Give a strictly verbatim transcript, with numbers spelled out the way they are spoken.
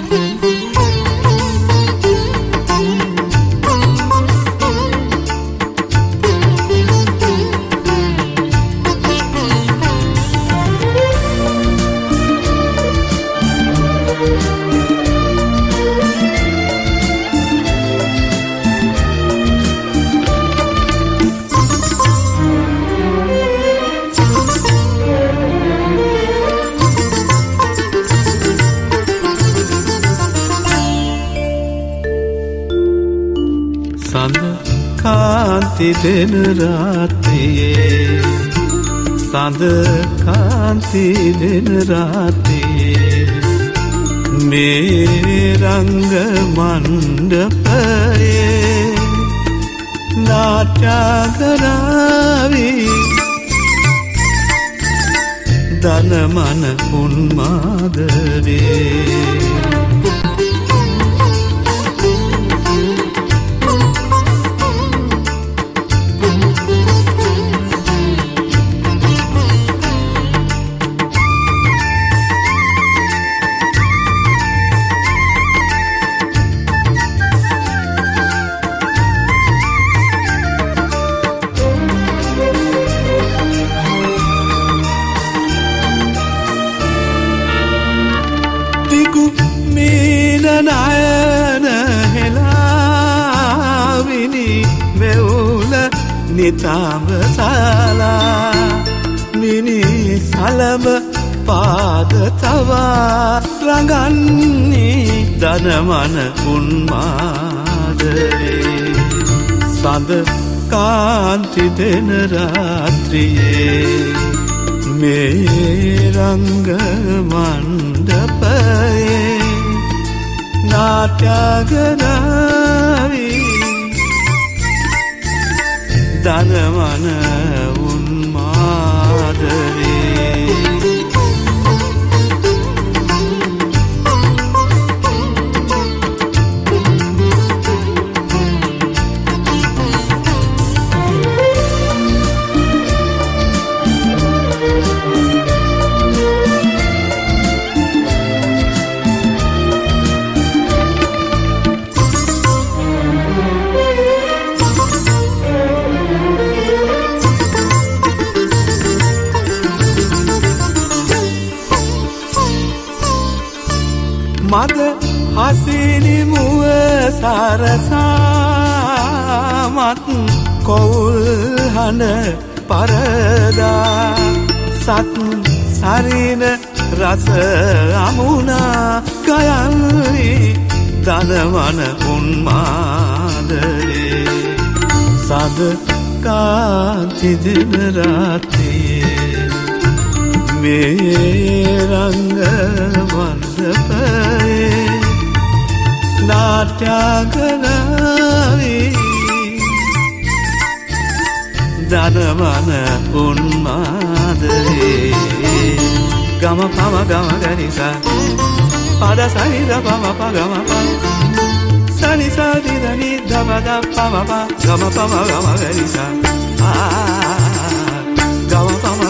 දෙන රාත්‍රියේ සඳ කාන්ති දෙන රාත්‍රියේ මේ රංග මණ්ඩපයේ නාට්‍යකරාවි දනමන උන්මාදවේ නිතාම සලා මිනි සලම පාද තවා රඟන්නේ දනමන උන්මාදරේ සඳ කාන්ති දෙන රාත්‍රියේ මේ රංග මණ්ඩපයේ නාට්‍යකරාවි දනමන උන්මාදරේ මද හසිනි මුව සරසාමත් කොවුල් හඬ පරදා සත් සරින රස අමුණා ගයන්නේ දනවන උන්මාදරේ සඳ කාන්ති දෙන රාත්‍රියේ මේ රංග මණ්ඩපයේ නාට්‍යකරාවි දනමන උන්මාදරේ ගම පම ගම ගනිසා පද සනිද පම ප ගම ප සනිසා දිදනි දබද පම ප ගම පම ගම ගනිසා ගම පම